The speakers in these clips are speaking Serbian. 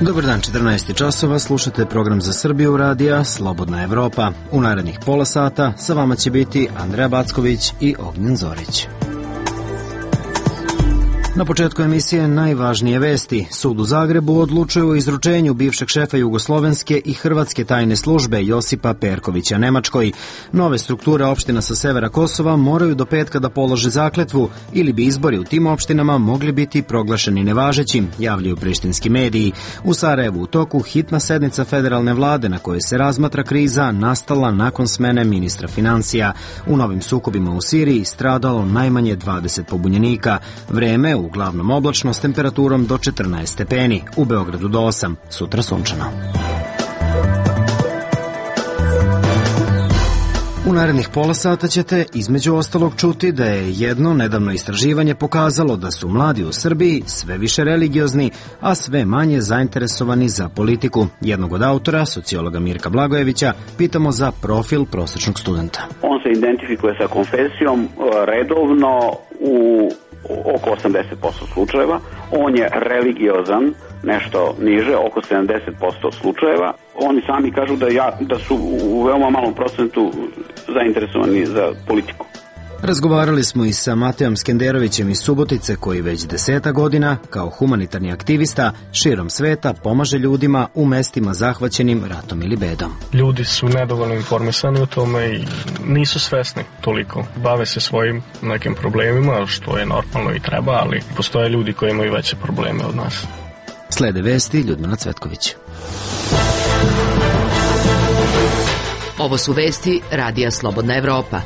Dobar dan, 14 časova, slušate program za Srbiju radija Slobodna Evropa. U narednih pola sata sa vama će biti Andreja Backović i Ognjen Zorić. Na početku emisije najvažnije vesti. Sud u Zagrebu odlučuje o izručenju bivšeg šefa jugoslovenske i hrvatske tajne službe Josipa Perkovića Nemačkoj. Nove strukture opština sa severa Kosova moraju do petka da polože zakletvu ili bi izbori u tim opštinama mogli biti proglašeni nevažećim, javljaju prištinski mediji. U Sarajevu u toku hitna sednica federalne vlade na kojoj se razmatra kriza nastala nakon smene ministra financija. U novim sukobima u Siriji stradalo najmanje 20 pobunjenika. Vreme uglavnom oblačno s temperaturom do 14 stepeni, u Beogradu do 8, sutra sunčano. U narednih pola sata ćete između ostalog čuti da je jedno nedavno istraživanje pokazalo da su mladi u Srbiji sve više religiozni, a sve manje zainteresovani za politiku. Jednog od autora, sociologa Mirka Blagojevića, pitamo za profil prosečnog studenta. On se identifikuje sa konfesijom redovno u oko 80% slučajeva. On je religiozan, nešto niže, oko 70% slučajeva. Oni sami kažu da su u veoma malom procentu zainteresovani za politiku. Razgovarali smo i sa Matejom Skenderovićem iz Subotice, koji već 10 godina, kao humanitarni aktivista, širom sveta pomaže ljudima u mestima zahvaćenim ratom ili bedom. Ljudi su nedovoljno informisani o tome i nisu svesni toliko. Bave se svojim nekim problemima, što je normalno i treba, ali postoje ljudi koji imaju veće probleme od nas. Slede vesti Ljudmila Cvetković. Ovo su vesti Radija Slobodna Evropa.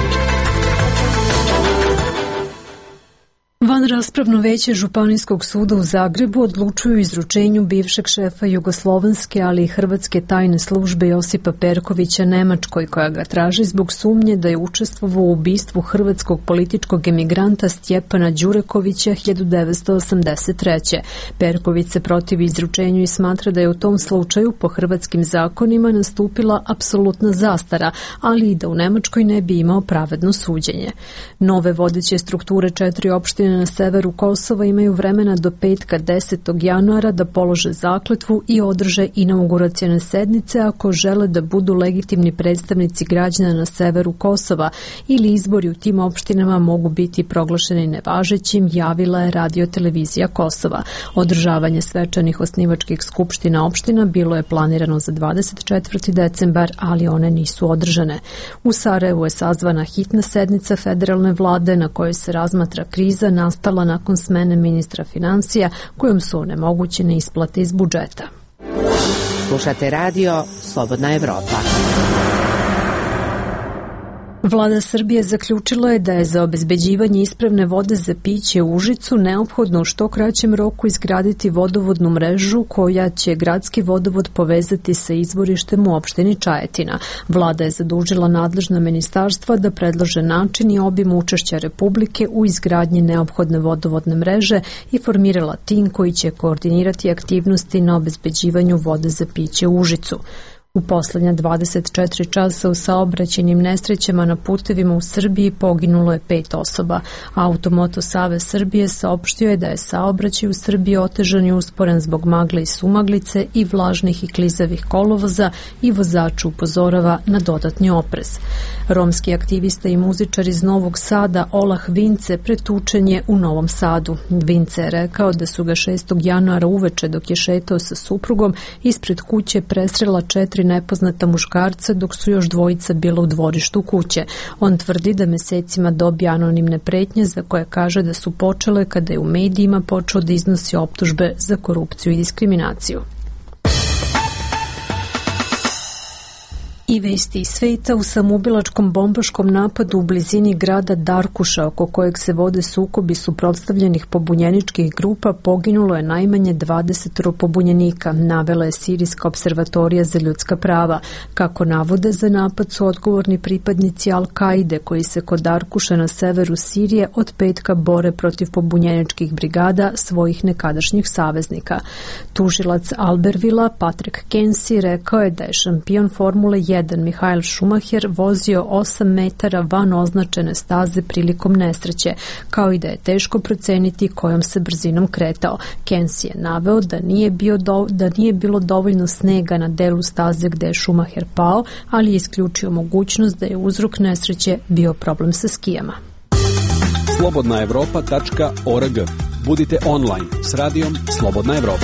Vanraspravno veće Županijskog suda u Zagrebu odlučuju o izručenju bivšeg šefa jugoslovenske, ali i hrvatske tajne službe Josipa Perkovića Nemačkoj, koja ga traži zbog sumnje da je učestvovao u ubistvu hrvatskog političkog emigranta Stjepana Đurekovića 1983. Perković se protivi izručenju i smatra da je u tom slučaju po hrvatskim zakonima nastupila apsolutna zastara, ali i da u Nemačkoj ne bi imao pravedno suđenje. Nove vodeće strukture 4 opštine na severu Kosova imaju vremena do petka 10. januara da polože zakletvu i održe inauguracione sednice ako žele da budu legitimni predstavnici građana na severu Kosova, ili izbori u tim opštinama mogu biti proglašeni nevažećim, javila je Radio-televizija Kosova. Održavanje svečanih osnivačkih skupština opština bilo je planirano za 24. decembar, ali one nisu održane. U Sarajevu je sazvana hitna sednica federalne vlade na kojoj se razmatra kriza nastala nakon smene ministra financija, kojom su onemogućene isplate iz budžeta. Slušate radio Slobodna Evropa. Vlada Srbije zaključila je da je za obezbeđivanje ispravne vode za piće u Užicu neophodno u što kraćem roku izgraditi vodovodnu mrežu koja će gradski vodovod povezati sa izvorištem u opštini Čajetina. Vlada je zadužila nadležna ministarstva da predlože način i obim učešća Republike u izgradnji neophodne vodovodne mreže i formirala tim koji će koordinirati aktivnosti na obezbeđivanju vode za piće u Užicu. U poslednja 24 časa u saobraćajnim nesrećama na putevima u Srbiji poginulo je 5 osoba. Automoto Savez Srbije saopštio je da je saobraćaj u Srbiji otežan i usporen zbog magle i sumaglice i vlažnih i klizavih kolovoza i vozač upozorava na dodatni oprez. Romski aktivista i muzičar iz Novog Sada Olah Vince pretučen je u Novom Sadu. Vince je rekao da su ga 6. januara uveče dok je šetao sa suprugom ispred kuće presrela 4 nepoznata muškarca dok su još dvojica bila u dvorištu kuće. On tvrdi da mesecima dobija anonimne pretnje za koje kaže da su počele kada je u medijima počeo da iznosi optužbe za korupciju i diskriminaciju. I vesti iz sveta. U samoubilačkom bombaškom napadu u blizini grada Darkuša, oko kojeg se vode sukobi suprotstavljenih pobunjeničkih grupa, poginulo je najmanje 20 pobunjenika, navela je Sirijska observatorija za ljudska prava. Kako navode, za napad su odgovorni pripadnici Al-Kaide, koji se kod Darkuša na severu Sirije od petka bore protiv pobunjeničkih brigada svojih nekadašnjih saveznika. Tužilac Albervila Patrick Kensi rekao je da je šampion Formule 1 1 Michael Schumacher vozio 8 metara van označene staze prilikom nesreće, kao i da je teško proceniti kojom se brzinom kretao. Kensi je naveo da nije bilo dovoljno snega na delu staze gde je Schumacher pao, ali je isključio mogućnost da je uzrok nesreće bio problem sa skijama. Slobodnaevropa.org. Budite online s radijom Slobodna Evropa.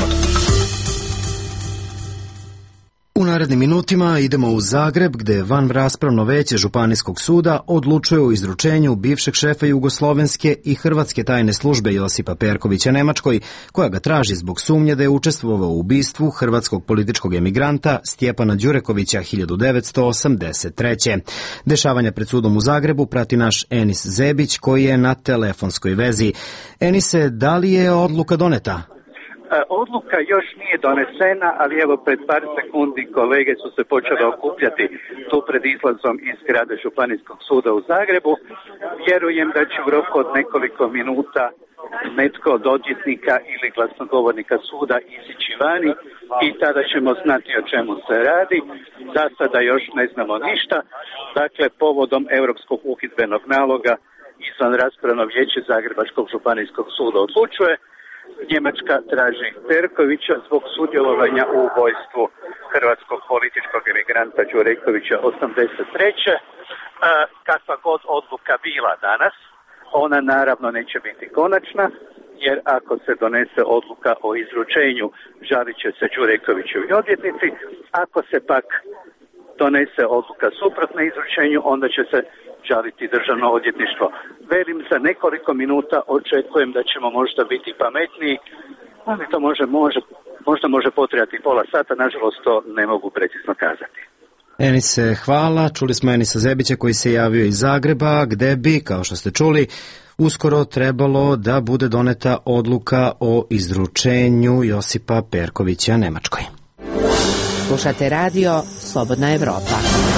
U narednim minutima idemo u Zagreb, gde vanraspravno veće Županijskog suda odlučuje o izručenju bivšeg šefa Jugoslovenske i Hrvatske tajne službe Josipa Perkovića Nemačkoj, koja ga traži zbog sumnje da je učestvovao u ubistvu hrvatskog političkog emigranta Stjepana Đurekovića 1983. Dešavanja pred sudom u Zagrebu prati naš Enis Zebić, koji je na telefonskoj vezi. Enise, da li je odluka doneta? Odluka još nije donesena, ali evo pred par sekundi kolege su se počele okupljati tu pred izlazom iz zgrade Županijskog suda u Zagrebu. Vjerujem da će u roku od nekoliko minuta netko od odvjetnika ili glasnogovornika suda izići vani i tada ćemo znati o čemu se radi. Za sada još ne znamo ništa. Dakle, povodom Europskog uhidbenog naloga izvanraspravno vijeće Zagrebačkog Županijskog suda odlučuje. Njemačka traži Perkovića zbog sudjelovanja u ubojstvu hrvatskog političkog emigranta Đurekovića 83. Kakva god odluka bila danas, ona naravno neće biti konačna, jer ako se donese odluka o izručenju, žalit će se Đurekovićevi odvjetnici. Ako se pak donese odluka suprotna izručenju, onda će se žaliti državno odvjetništvo. Velim, za nekoliko minuta očekujem da ćemo možda biti pametniji, ali to možda može potrajati pola sata, nažalost to ne mogu precizno kazati. Enise, hvala. Čuli smo Enisa Zebića koji se javio iz Zagreba, gde bi, kao što ste čuli, uskoro trebalo da bude doneta odluka o izručenju Josipa Perkovića Nemačkoj. Slušate radio Slobodna Evropa.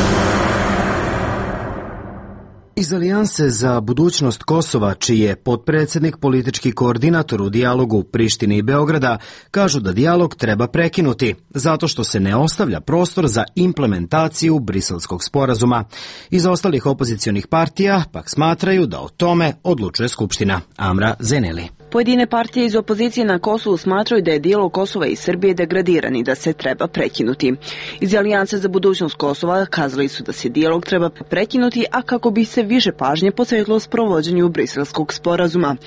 Iz Alijanse za budućnost Kosova, čiji je potpredsjednik politički koordinator u dijalogu Prištine i Beograda, kažu da dijalog treba prekinuti, zato što se ne ostavlja prostor za implementaciju Briselskog sporazuma. Iz ostalih opozicionih partija pak smatraju da o tome odlučuje Skupština. Amra Zeneli. Pojedine partije iz opozicije na Kosovu smatraju da je dijalog Kosova i Srbije degradiran i da se treba prekinuti. Iz Alijanse za budućnost Kosova kazali su da se dijalog treba prekinuti, a kako bi se više pažnje posvetilo sprovođenju Briselskog sporazuma.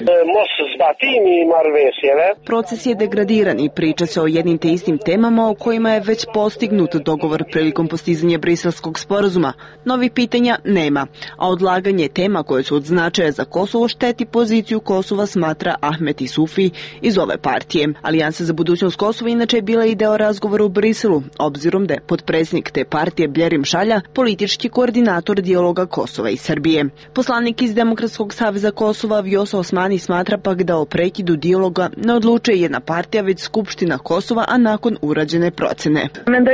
Proces je degradiran i priča se o jednim te istim temama o kojima je već postignut dogovor prilikom postizanja Briselskog sporazuma. Novih pitanja nema, a odlaganje tema koje su od značaja za Kosovo šteti poziciju Kosova, smatra Ahmet Isufi iz ove partije. Alijansa za budućnost Kosova inače je bila i deo razgovora u Briselu, obzirom da je potpredsjednik te partije Bljerim Šalja politički koordinator dijaloga Kosova i Srbije. Poslanik iz Demokratskog saveza Kosova Vjosa Osmani smatra pak da o prekidu dijaloga ne odlučuje jedna partija, već Skupština Kosova, a nakon urađene procene.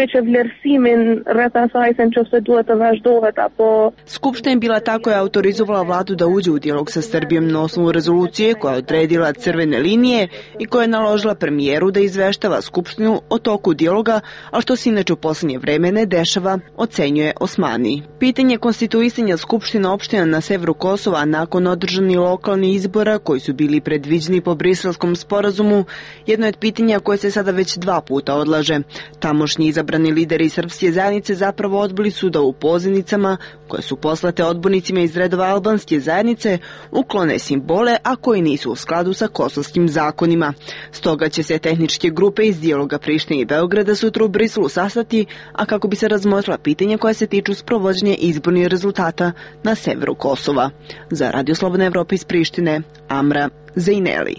Skupština je bila ta koja je autorizovala vladu da uđe u dijalog sa Srbijom na osnovu rezolucije koja je odredila crvene linije i koja je naložila premijeru da izveštava Skupštinu o toku dijaloga, a što se inače u posljednje vreme ne dešava, ocenjuje Osmani. Pitanje konstituisanja Skupština opština na severu Kosova nakon održanih lokalnih izbora koji su bili predviđeni po Briselskom sporazumu, jedno je od pitanja koje se sada već 2 puta odlaže. Tamošnji izabrani lideri srpske zajednice zapravo odbili su da u pozivnicama, koje su poslate odbornicima iz redova albanske zajednice, uklone simbole, a koji nisu u skladu sa kosovskim zakonima. Stoga će se tehničke grupe iz dijaloga Prištine i Beograda sutra u Briselu sastati, a kako bi se razmotrila pitanja koja se tiču sprovođenja izbornih rezultata na severu Kosova. Za Radio Slobodna Evropa iz Prištine, Amra Zejneli.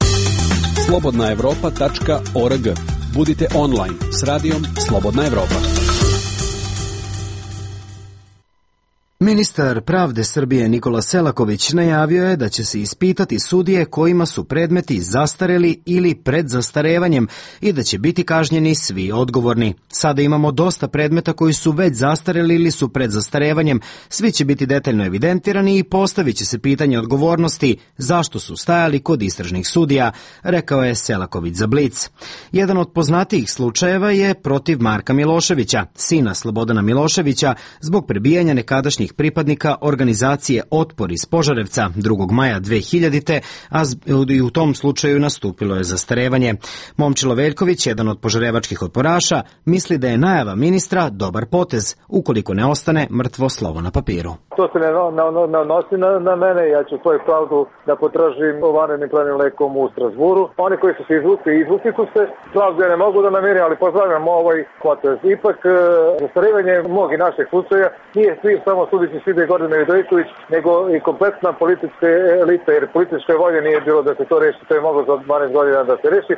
Slobodnaevropa.org. Budite online s radijom Slobodna Evropa. Ministar pravde Srbije Nikola Selaković najavio je da će se ispitati sudije kojima su predmeti zastareli ili pred zastarevanjem i da će biti kažnjeni svi odgovorni. Sada imamo dosta predmeta koji su već zastareli ili su pred zastarevanjem. Svi će biti detaljno evidentirani i postavit će se pitanje odgovornosti zašto su stajali kod istražnih sudija, rekao je Selaković za Blic. Jedan od poznatijih slučajeva je protiv Marka Miloševića, sina Slobodana Miloševića, zbog prebijanja nekadašnjih pripadnika organizacije Otpor iz Požarevca 2. maja 2000. a i u tom slučaju nastupilo je zastarevanje. Momčilo Veljković, jedan od požarevačkih otporaša, misli da je najava ministra dobar potez, ukoliko ne ostane mrtvo slovo na papiru. To se ne odnosi na mene, ja ću svoju pravdu da potražim vanrednim pravnim lekom u Strasburu. Oni koji su se izvukli su se, pravdu ja ne mogu da namirim, ali pozdravljam ovaj potez. Ipak, zastarevanje mnogih naših slučaja nije svi samo sudići Svide Gordana Vidovićević, nego i kompletna politička elita, jer političke volje nije bilo da se to reši, to je moglo za 12 godina da se reši.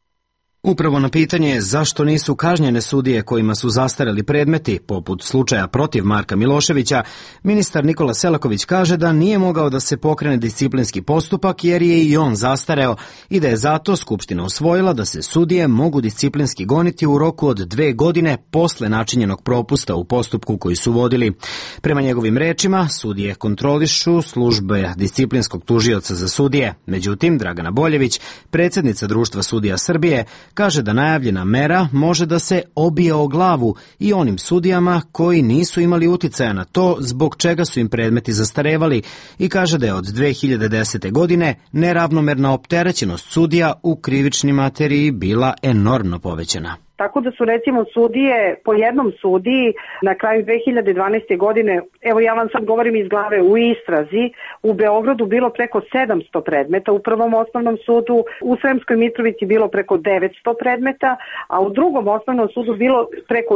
Upravo na pitanje zašto nisu kažnjene sudije kojima su zastareli predmeti, poput slučaja protiv Marka Miloševića, ministar Nikola Selaković kaže da nije mogao da se pokrene disciplinski postupak jer je i on zastareo i da je zato Skupština usvojila da se sudije mogu disciplinski goniti u roku od 2 godine posle načinjenog propusta u postupku koji su vodili. Prema njegovim rečima, sudije kontrolišu službe disciplinskog tužioca za sudije. Međutim, Dragana Boljević, predsjednica Društva sudija Srbije, kaže da najavljena mera može da se obije o glavu i onim sudijama koji nisu imali uticaja na to zbog čega su im predmeti zastarevali i kaže da je od 2010. godine neravnomerna opterećenost sudija u krivičnoj materiji bila enormno povećana. Tako da su recimo sudije, po jednom sudiji na kraju 2012. godine, evo ja vam sad govorim iz glave, u istrazi u Beogradu bilo preko 700 predmeta, u Prvom osnovnom sudu, u Sremskoj Mitrovici bilo preko 900 predmeta, a u Drugom osnovnom sudu bilo preko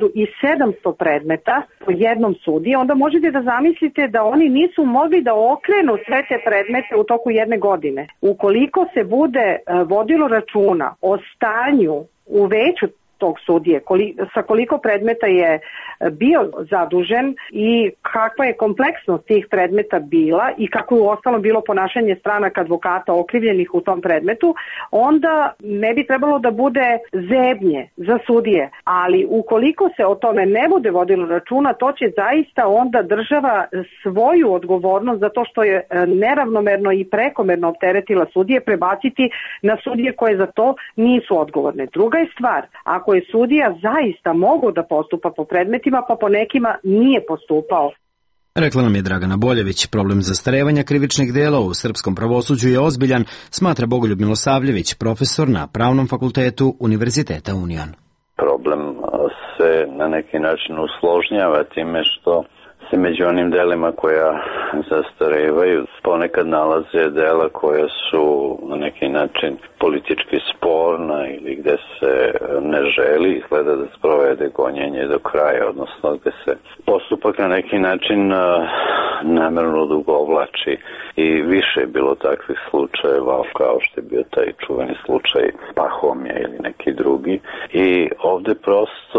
1700 predmeta po jednom sudiji. Onda možete da zamislite da oni nisu mogli da okrenu sve te predmete u toku jedne godine. Ukoliko se bude vodilo računa o stanju u veću tog sudije, sa koliko predmeta je bio zadužen i kakva je kompleksnost tih predmeta bila i kako je uostalom bilo ponašanje stranaka advokata okrivljenih u tom predmetu, onda ne bi trebalo da bude zebnje za sudije. Ali ukoliko se o tome ne bude vodilo računa, to će zaista onda država svoju odgovornost za to što je neravnomerno i prekomerno opteretila sudije prebaciti na sudije koje za to nisu odgovorne. Druga je stvar, ako je sudija zaista mogao da postupa po predmetima, pa po nekima nije postupao. Rekla nam je Dragana Boljević. Problem zastarevanja krivičnih dela u srpskom pravosuđu je ozbiljan, smatra Bogoljub Milosavljević, profesor na Pravnom fakultetu Univerziteta Union. Problem se na neki način usložnjava time što se među onim delima koja zastarevaju ponekad nalaze dela koja su na neki način politički sporna ili gde se ne želi izgleda da sprovede gonjenje do kraja, odnosno gde se postupak na neki način namerno odugovlači i više je bilo takvih slučajeva kao što je bio taj čuveni slučaj Pahomija ili neki drugi i ovde prosto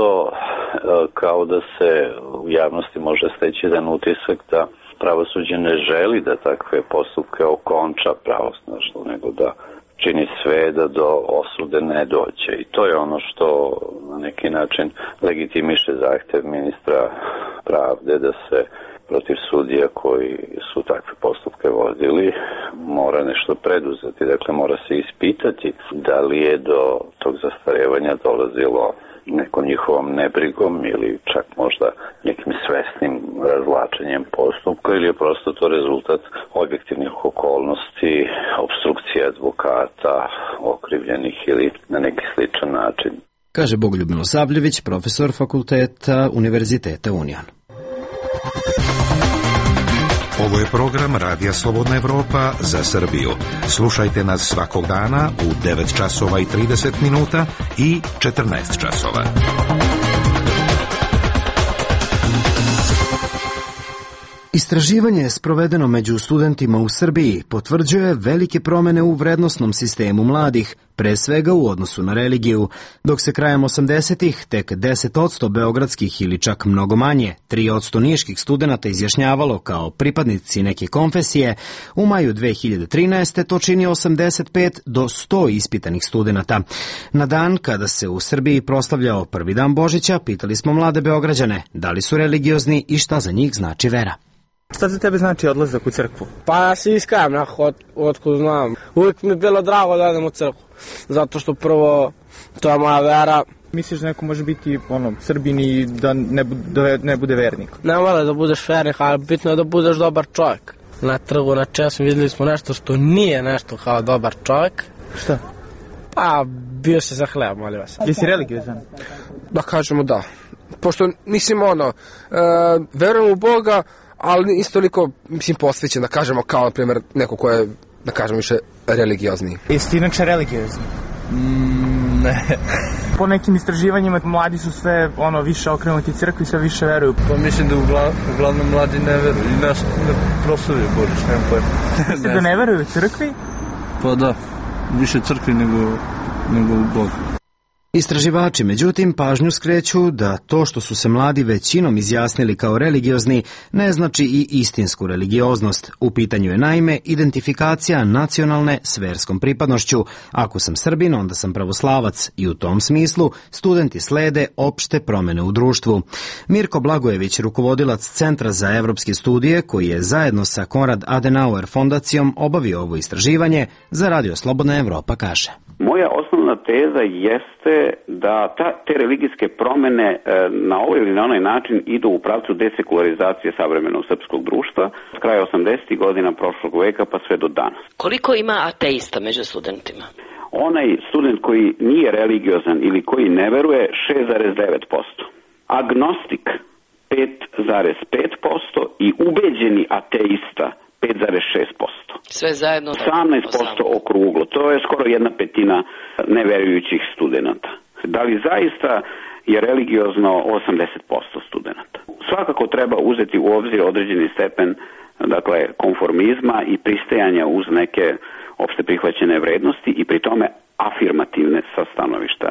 kao da se u javnosti može steći jedan utisak da pravosuđe ne želi da takve postupke okonča pravosnažno, nego da čini sve da do osude ne dođe. I to je ono što na neki način legitimiše zahtev ministra pravde da se protiv sudija koji su takve postupke vodili mora nešto preduzeti. Dakle, mora se ispitati da li je do tog zastarevanja dolazilo nekom njihovom nebrigom ili čak možda nekim svesnim razvlačenjem postupka ili je prosto to rezultat objektivnih okolnosti, obstrukcije advokata, okrivljenih ili na neki sličan način. Kaže Bogoljub Milosavljević, profesor fakulteta Univerziteta Union. Ovo je program Radija Slobodna Evropa za Srbiju. Slušajte nas svakog dana u 9 časova i 30 minuta i 14 časova. Istraživanje sprovedeno među studentima u Srbiji potvrđuje velike promene u vrednosnom sistemu mladih, pre svega u odnosu na religiju, dok se krajem 80-ih tek 10% beogradskih ili čak mnogo manje, 3% niških studenata izjašnjavalo kao pripadnici neke konfesije, u maju 2013. to čini 85 do 100 ispitanih studenata. Na dan kada se u Srbiji proslavljao prvi dan Božića, pitali smo mlade Beograđane da li su religiozni i šta za njih znači vera. Šta za tebe znači odlazak u crkvu? Pa ja se iskajem, otkud znam. Uvijek mi je bilo drago da idem u crkvu, zato što prvo, to je moja vera. Misliš da neko može biti Srbin i da ne bude vernik? Ne mora da budeš vernik, ali bitno je da budeš dobar čovjek. Na trgu, na česu vidjeli smo nešto što nije nešto kao dobar čovjek. Šta? Pa bio se za hleb, molim vas. Jesi religiozan? Da kažemo da. Pošto nisam verujem u Boga, ali isto toliko, posvećen, da kažemo, kao, na primjer, neko ko je, da kažemo, više religiozni. Jesi ti inače religiozni? Ne. Po nekim istraživanjima, mladi su sve, više okrenuti crkvi, sve više veruju. Pa mislim da uglavnom mladi ne veruju i nas ne proslavljaju Božić, nemam pojma. Mislim da ne veruju u crkvi? Pa da, više crkvi nego u Boga. Istraživači, međutim, pažnju skreću da to što su se mladi većinom izjasnili kao religiozni ne znači i istinsku religioznost. U pitanju je naime identifikacija nacionalne s verskom pripadnošću. Ako sam Srbin, onda sam pravoslavac i u tom smislu studenti slede opšte promene u društvu. Mirko Blagojević, rukovodilac Centra za evropske studije, koji je zajedno sa Konrad Adenauer fondacijom obavio ovo istraživanje, za Radio Slobodna Evropa kaže. Moja osnovna teza jeste da te religijske promene na ovaj ili na onaj način idu u pravcu desekularizacije savremenog srpskog društva od kraja 80. godina prošlog veka pa sve do danas. Koliko ima ateista među studentima? Onaj student koji nije religiozan ili koji ne veruje 6,9%. Agnostik 5,5% i ubeđeni ateista 5,6%. Sve zajedno 18% okruglo. To je skoro 1/5 neverujućih studenata. Da li zaista je religiozno 80% studenata? Svakako treba uzeti u obzir određeni stepen konformizma i pristajanja uz neke opšte prihvaćene vrednosti i pri tome afirmativne sa stanovišta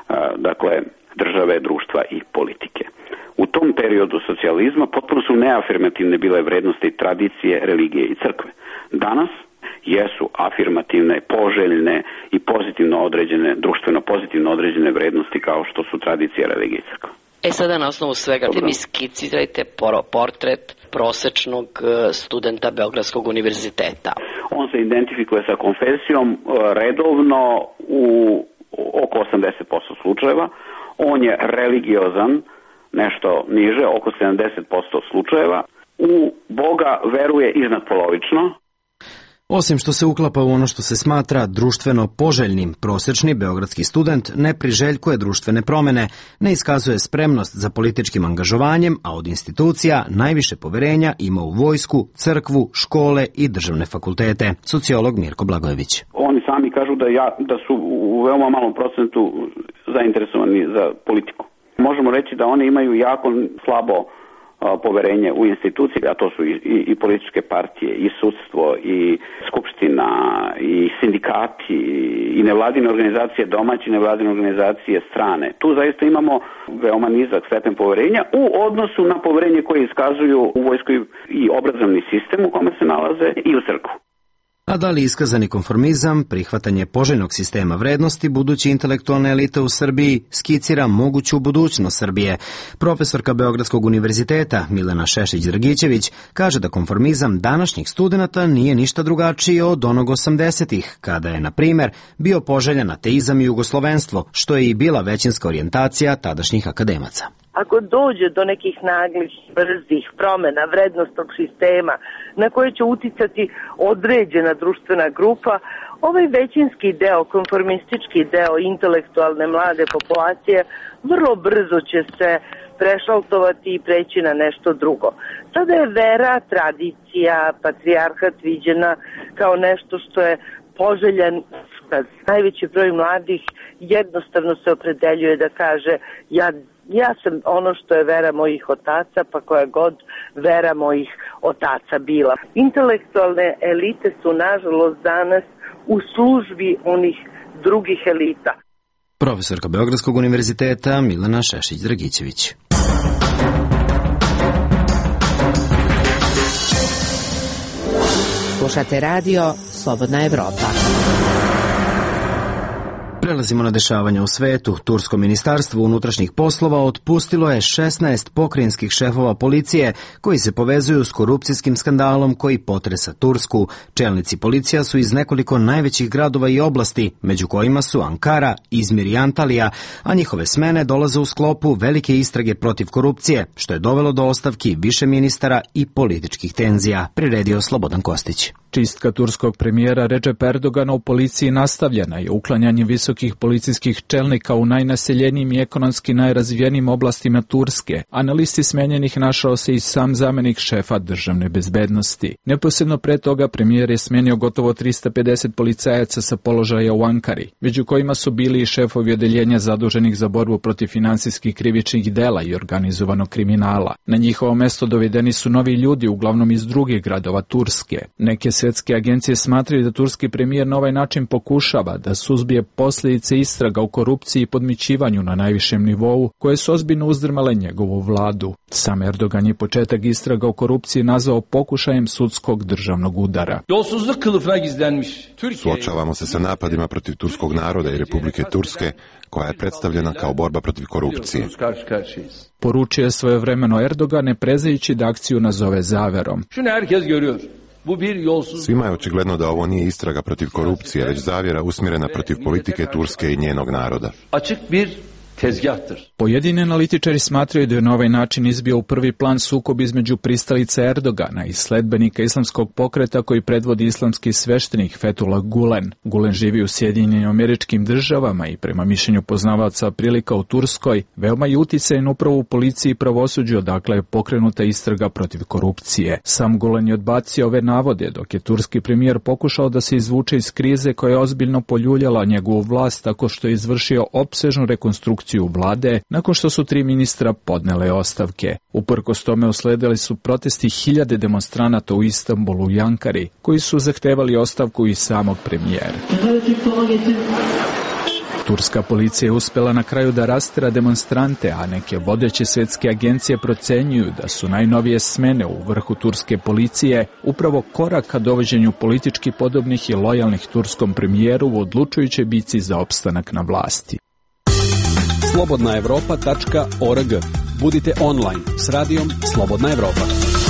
države, društva i politike. U tom periodu socijalizma potpuno su neafirmativne bile vrednosti tradicije, religije i crkve. Danas jesu afirmativne, poželjne i pozitivno određene, društveno pozitivno određene vrednosti kao što su tradicija, religije i crkva. Sada na osnovu svega mi skicirajte portret prosečnog studenta Beogradskog univerziteta. On se identifikuje sa konfesijom redovno u oko 80% slučajeva. On je religiozan, nešto niže, oko 70% slučajeva. U Boga veruje iznadpolovično. Osim što se uklapa u ono što se smatra društveno poželjnim, prosečni beogradski student ne priželjkuje društvene promene, ne iskazuje spremnost za političkim angažovanjem, a od institucija najviše poverenja ima u vojsku, crkvu, škole i državne fakultete. Sociolog Mirko Blagojević. Oni sami kažu da su u veoma malom procentu zainteresovani za politiku. Možemo reći da oni imaju jako slabo poverenje u institucije, a to su i političke partije, i sudstvo, i skupština, i sindikati, i nevladine organizacije domaće, nevladine organizacije strane. Tu zaista imamo veoma nizak stepen poverenja u odnosu na poverenje koje iskazuju u vojsku i obrazovni sistem u kome se nalaze i u crkvu. A da li iskazani konformizam, prihvatanje poželjnog sistema vrednosti buduće intelektualne elite u Srbiji skicira moguću budućnost Srbije? Profesorka Beogradskog univerziteta Milena Šešić-Dragićević kaže da konformizam današnjih studenata nije ništa drugačiji od onog 80-ih, kada je, na primer, bio poželjan ateizam i jugoslovenstvo, što je i bila većinska orijentacija tadašnjih akademaca. Ako dođe do nekih naglih, brzih promena vrednostnog sistema na koje će uticati određena društvena grupa, ovaj većinski deo, konformistički deo intelektualne mlade populacije vrlo brzo će se prešaltovati i preći na nešto drugo. Sada je vera, tradicija, patrijarhat viđena kao nešto što je poželjan. Najveći broj mladih jednostavno se opredeljuje da kaže ja Ja sam ono što je vera mojih otaca, pa koja god vera mojih otaca bila. Intelektualne elite su nažalost danas u službi onih drugih elita. Profesorka Beogradskog univerziteta Milena Šešić-Dragićević. Slušate radio Slobodna Evropa. Prelazimo na dešavanja u svetu. Tursko ministarstvo unutrašnjih poslova otpustilo je 16 pokrajinskih šefova policije koji se povezuju s korupcijskim skandalom koji potresa Tursku. Čelnici policija su iz nekoliko najvećih gradova i oblasti, među kojima su Ankara, Izmir i Antalija, a njihove smene dolaze u sklopu velike istrage protiv korupcije, što je dovelo do ostavki više ministara i političkih tenzija, priredio Slobodan Kostić. Čistka turskog premijera Recep Erdogana u policiji nastavljena je uklanjanjem visokih policijskih čelnika u najnaseljenijim i ekonomski najrazvijenijim oblastima Turske, a na listi smenjenih našao se i sam zamenik šefa državne bezbednosti. Neposredno pre toga premijer je smenio gotovo 350 policajaca sa položaja u Ankari, među kojima su bili i šefovi odeljenja zaduženih za borbu protiv finansijskih krivičnih dela i organizovanog kriminala. Na njihovo mesto dovedeni su novi ljudi, uglavnom iz drugih gradova Turske. Neke svjetske agencije smatraju da turski premijer na ovaj način pokušava da suzbije posljedice istraga u korupciji i podmićivanju na najvišem nivou, koje su ozbiljno uzdrmale njegovu vladu. Sam Erdogan je početak istraga o korupciji nazvao pokušajem sudskog državnog udara. Suočavamo se sa napadima protiv turskog naroda i Republike Turske, koja je predstavljena kao borba protiv korupcije. Poručio je svojevremeno Erdogan, ne prezajući da akciju nazove zaverom. Svima je očigledno da ovo nije istraga protiv korupcije, već zavjera usmjerena protiv politike Turske i njenog naroda. Pojedini analitičari smatraju da je na ovaj način izbio u prvi plan sukob između pristalica Erdogana i sledbenika islamskog pokreta koji predvodi islamski sveštenik Fethullah Gulen. Gulen živi u Sjedinjenim Američkim Državama i prema mišljenju poznavaca prilika u Turskoj veoma je uticajan upravo u policiji i pravosuđu, odakle je pokrenuta istraga protiv korupcije. Sam Gulen je odbacio ove navode, dok je turski premijer pokušao da se izvuče iz krize koja je ozbiljno poljuljala njegovu vlast tako što je izvršio opsežnu rekonstrukciju vlade nakon što su 3 ministra podnele ostavke. Uprkos tome usledili su protesti hiljade demonstranata u Istanbulu i Ankari, koji su zahtevali ostavku i samog premijera. Turska policija je uspjela na kraju da rastera demonstrante, a neke vodeće svjetske agencije procenjuju da su najnovije smene u vrhu turske policije upravo korak ka dovođenju politički podobnih i lojalnih turskom premijeru u odlučujućoj bici za opstanak na vlasti. slobodnaevropa.org. Budite online s radijom Slobodna Evropa.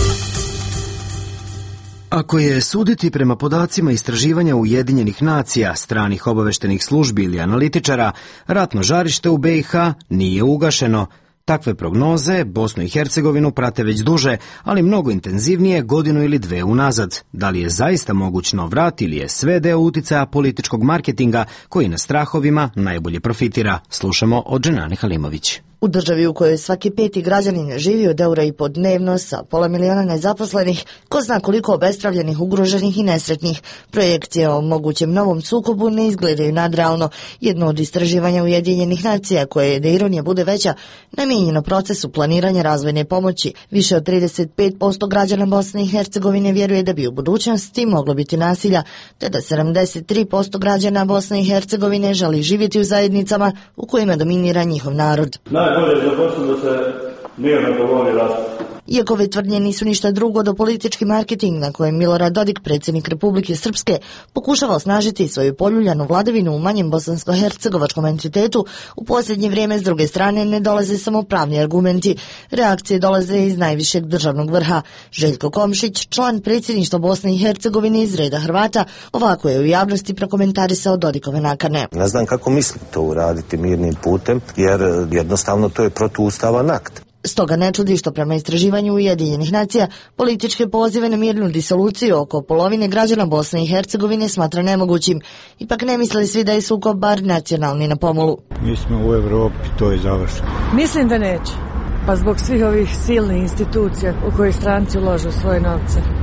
Ako je suditi prema podacima istraživanja Ujedinjenih nacija, stranih obaveštenih službi ili analitičara, ratno žarište u BiH nije ugašeno. Takve prognoze Bosnu i Hercegovinu prate već duže, ali mnogo intenzivnije godinu ili dve unazad. Da li je zaista moguć nov rat ili je sve deo uticaja političkog marketinga koji na strahovima najbolje profitira? Slušamo od Dženane Halimović. U državi u kojoj svaki 5. građanin živi od €1,5 dnevno sa pola miliona nezaposlenih, ko zna koliko obestravljenih, ugroženih i nesretnih, projekcije o mogućem novom sukobu ne izgledaju nadrealno. Jedno od istraživanja Ujedinjenih nacija, koje je, da ironija bude veća, namijenjeno procesu planiranja razvojne pomoći. Više od 35% građana Bosne i Hercegovine vjeruje da bi u budućnosti moglo biti nasilja, te da 73% građana Bosne i Hercegovine želi živjeti u zajednicama u kojima dominira njihov narod. Najbolje za Bosnu da se mirno govori raspravu. Iako ove tvrdnje nisu ništa drugo do politički marketing na kojem Milorad Dodik, predsjednik Republike Srpske, pokušava osnažiti svoju poljuljanu vladavinu u manjem bosansko-hercegovačkom entitetu, u posljednje vrijeme s druge strane ne dolaze samo pravni argumenti. Reakcije dolaze iz najvišeg državnog vrha. Željko Komšić, član predsjedništva Bosne i Hercegovine iz reda Hrvata, ovako je u javnosti prokomentarisao Dodikove nakane. Ne znam kako misli to uraditi mirnim putem, jer jednostavno to je protuustavan akt. Stoga ne čudi što prema istraživanju Ujedinjenih nacija političke pozive na mirnu disoluciju oko polovine građana Bosne i Hercegovine smatra nemogućim. Ipak ne misle svi da je sukob bar nacionalni na pomolu. Mi smo u Evropi, to je završeno. Mislim da neće. Pa zbog svih ovih silnih institucija u koje stranci uložu svoje novce.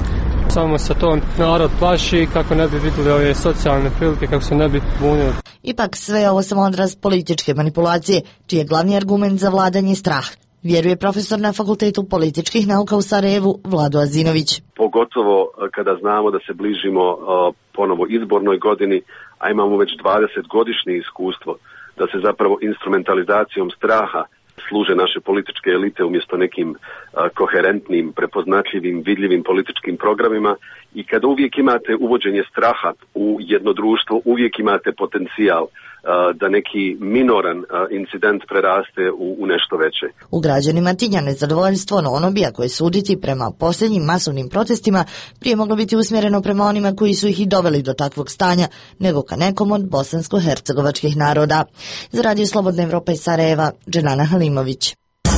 Samo se to narod plaši kako ne bi vidjeli ove socijalne prilike, kako se ne bi bunili. Ipak sve ovo samo odraz političke manipulacije, čiji je glavni argument za vladanje strah. Vjeruje profesor na Fakultetu političkih nauka u Sarajevu Vlado Azinović. Pogotovo kada znamo da se bližimo ponovo izbornoj godini, a imamo već 20-godišnje iskustvo da se zapravo instrumentalizacijom straha služe naše političke elite umjesto nekim koherentnim, prepoznatljivim, vidljivim političkim programima i kada uvijek imate uvođenje straha u jedno društvo, uvijek imate potencijal da neki minoran incident preraste u nešto veće. U građanima tinja nezadovoljstvo, no ono bi, ako je suditi prema posljednjim masovnim protestima, prije moglo biti usmjereno prema onima koji su ih i doveli do takvog stanja, nego ka nekom od bosansko-hercegovačkih naroda. Za Radio Slobodna Evropa iz Sarajeva, Dženana Halimović.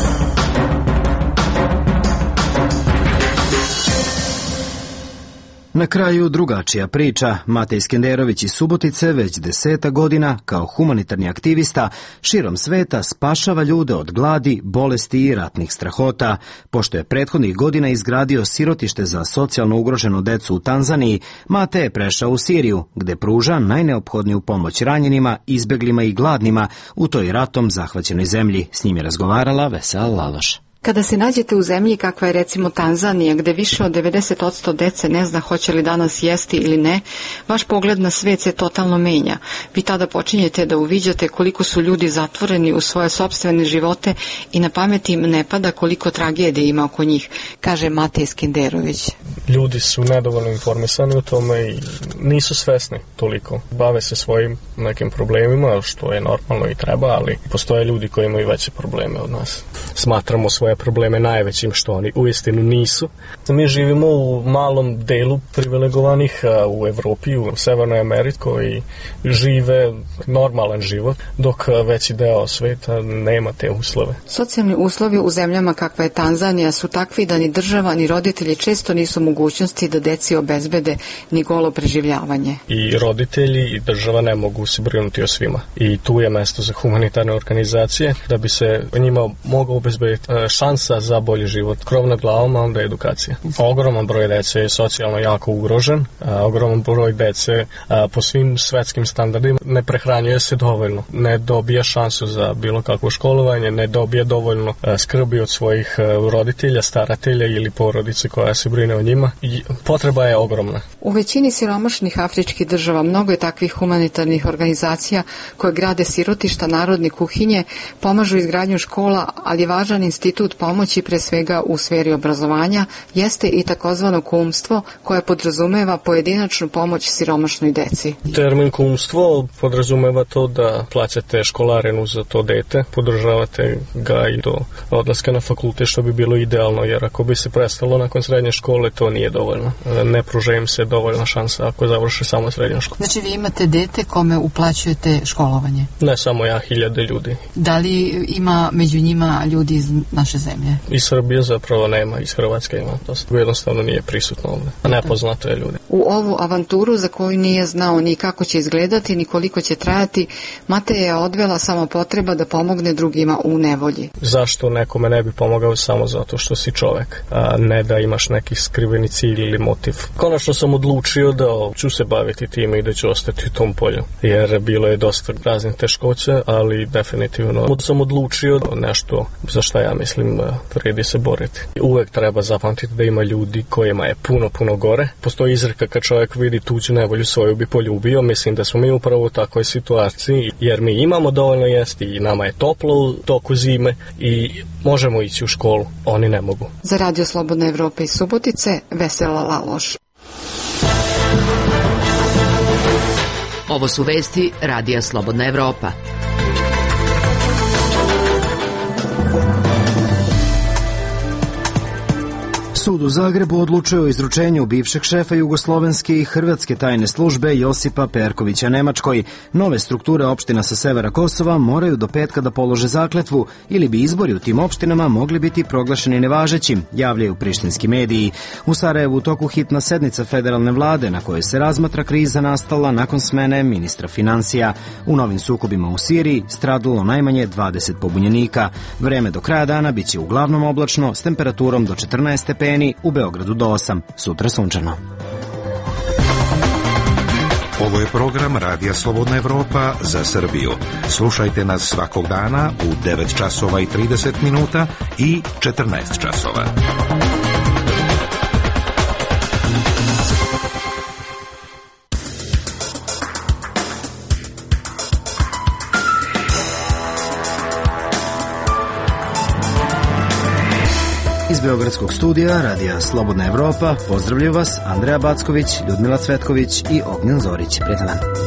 Na kraju drugačija priča. Matej Skenderović iz Subotice već 10 godina kao humanitarni aktivista širom sveta spašava ljude od gladi, bolesti i ratnih strahota. Pošto je prethodnih godina izgradio sirotište za socijalno ugroženu decu u Tanzaniji, Matej je prešao u Siriju, gde pruža najneophodniju pomoć ranjenima, izbeglima i gladnima u toj ratom zahvaćenoj zemlji. S njim je razgovarala Vesela Laloš. Kada se nađete u zemlji kakva je recimo Tanzanija, gde više od 90% dece ne zna hoće li danas jesti ili ne, vaš pogled na svet se totalno menja. Vi tada počinjete da uviđate koliko su ljudi zatvoreni u svoje sopstvene živote i na pamet im ne pada koliko tragedije ima oko njih, kaže Matej Skenderović. Ljudi su nedovoljno informisani o tome i nisu svesni toliko. Bave se svojim nekim problemima, što je normalno i treba, ali postoje ljudi koji imaju veće probleme od nas. Smatramo svoje probleme najvećim, što oni uistinu nisu. Mi živimo u malom delu privilegovanih u Evropi, u Severnoj Americi, koji žive normalan život, dok veći deo sveta nema te uslove. Socijalni uslovi u zemljama kakva je Tanzanija su takvi da ni država ni roditelji često nisu mogućnosti da deci obezbede ni golo preživljavanje. I roditelji i država ne mogu se brinuti o svima. I tu je mesto za humanitarne organizacije da bi se njima mogao obezbediti šansa za bolji život. Krov nad glavom, a onda edukacija. Ogroman broj dece je socijalno jako ugrožen. Ogroman broj dece po svim svetskim standardima ne prehranjuje se dovoljno. Ne dobija šansu za bilo kakvo školovanje, ne dobija dovoljno skrbi od svojih roditelja, staratelja ili porodice koja se brine o njima. I potreba je ogromna. U većini siromašnih afričkih država mnogo je takvih humanitarnih organizacija koje grade sirotišta, narodne kuhinje, pomažu izgradnju škola, ali je važan institut pomoći pre svega u sferi obrazovanja jeste i takozvano kumstvo koje podrazumeva pojedinačnu pomoć siromašnoj deci. Termin kumstvo podrazumeva to da plaćate školarinu za to dete, podržavate ga i do odlaska na fakultet, što bi bilo idealno, jer ako bi se prestalo nakon srednje škole, to nije dovoljno. Ne pruža im se dovoljna šansa ako završe samo srednju školu. Znači vi imate dete kome uplaćujete školovanje? Ne samo ja, 1000 ljudi. Da li ima među njima ljudi iz naše zemlje? Iz Srbije zapravo nema, iz Hrvatske ima. To jednostavno nije prisutno ovdje. Nepoznato je ljudi. U ovu avanturu za koju nije znao ni kako će izgledati, ni koliko će trajati, Matej je odvela samo potreba da pomogne drugima u nevolji. Zašto nekome ne bi pomogao samo zato što si čovek, a ne da imaš neki skriveni cilj ili motiv? Konačno sam odlučio da ću se baviti time i da ću ostati u tom polju, jer bilo je dosta raznih teškoća, ali definitivno sam odlučio nešto za šta ja mislim vredi se boriti. Uvek treba zapamtiti da ima ljudi kojima je puno gore. Postoji izreka kad čovjek vidi tuđu nevolju svoju bi poljubio. Mislim da smo mi upravo u takvoj situaciji, jer mi imamo dovoljno jesti i nama je toplo u toku zime i možemo ići u školu. Oni ne mogu. Za Radio Slobodna Evropa iz Subotice, Vesela Laloš. Ovo su vesti Radija Slobodna Evropa. Sud u Zagrebu odlučuje o izručenju bivšeg šefa jugoslovenske i hrvatske tajne službe Josipa Perkovića Nemačkoj. Nove strukture opština sa severa Kosova moraju do petka da polože zakletvu ili bi izbori u tim opštinama mogli biti proglašeni nevažećim, javljaju prištinski mediji. U Sarajevu u toku hitna sednica federalne vlade na kojoj se razmatra kriza nastala nakon smene ministra financija. U novim sukobima u Siriji stradalo najmanje 20 pobunjenika. Vreme do kraja dana biće uglavnom oblačno s temperaturom do 14 stepeni stepeni, u Beogradu do 8, sutra sunčano. Ovo je program Radija Slobodna Evropa za Srbiju. Slušajte nas svakog dana u 9 časova i 30 minuta i 14 časova. Iz Beogradskog studija Radija Slobodna Evropa pozdravljaju vas Andreja Backović, Ljudmila Cvetković i Ognjen Zorić. Prijetan dan.